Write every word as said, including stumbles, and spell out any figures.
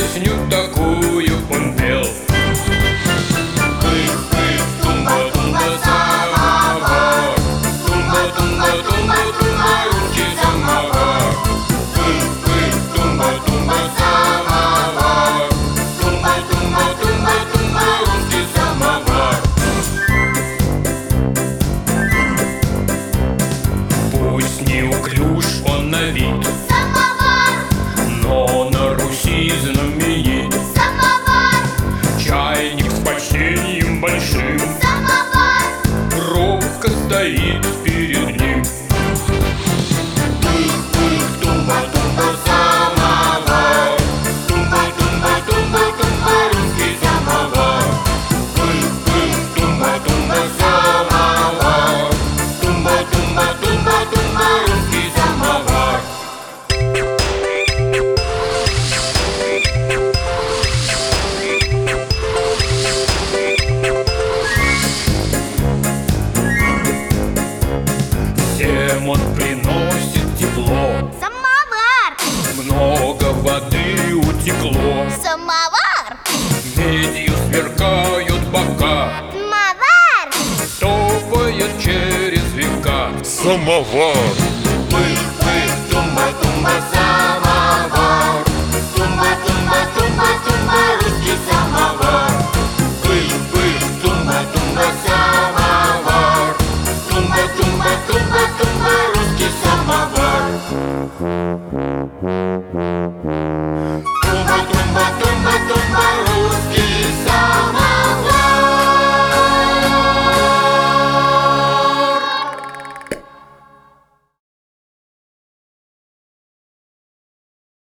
Песню такую он пел. Пых-пых, тумба-тумба, самовар. Тумба-тумба-тумба-тумба, русский самовар. Пых-пых, тумба-тумба, самовар. Тумба-тумба-тумба-тумба, русский самовар. Пусть неуклюж он на вид, но на Руси знаменит. Самовар, Чайник с почтением большим самовар, робко стоит перед ним. Пых-пых, тумба-тумба, самовар. Тумба-тумба-тумба-тумба, русский самовар. Пых-пых, тумба-тумба, самовар. Тумба-тумба-тумба-тумба, русский самовар. Всем он приносит тепло, самовар, много воды утекло, самовар, медью сверкают бока, самовар, топает через века. Самовар. Пых,